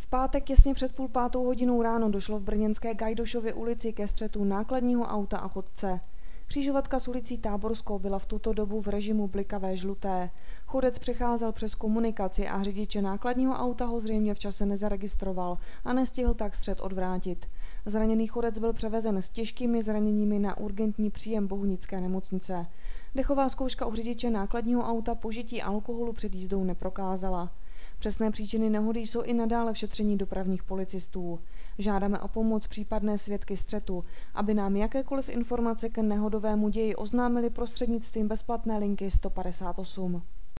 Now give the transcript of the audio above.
pátek těsně před 4:30 ráno došlo v brněnské Gajdošově ulici ke střetu nákladního auta a chodce. Křižovatka s ulicí Táborskou byla v tuto dobu v režimu blikavé žluté. Chodec přecházel přes komunikaci a řidiče nákladního auta ho zřejmě v čase nezaregistroval a nestihl tak střet odvrátit. Zraněný chodec byl převezen s těžkými zraněními na urgentní příjem bohunické nemocnice. Dechová zkouška u řidiče nákladního auta požití alkoholu před jízdou neprokázala. Přesné příčiny nehody jsou i nadále v šetření dopravních policistů. Žádáme o pomoc případné svědky střetu, aby nám jakékoliv informace k nehodovému ději oznámili prostřednictvím bezplatné linky 158.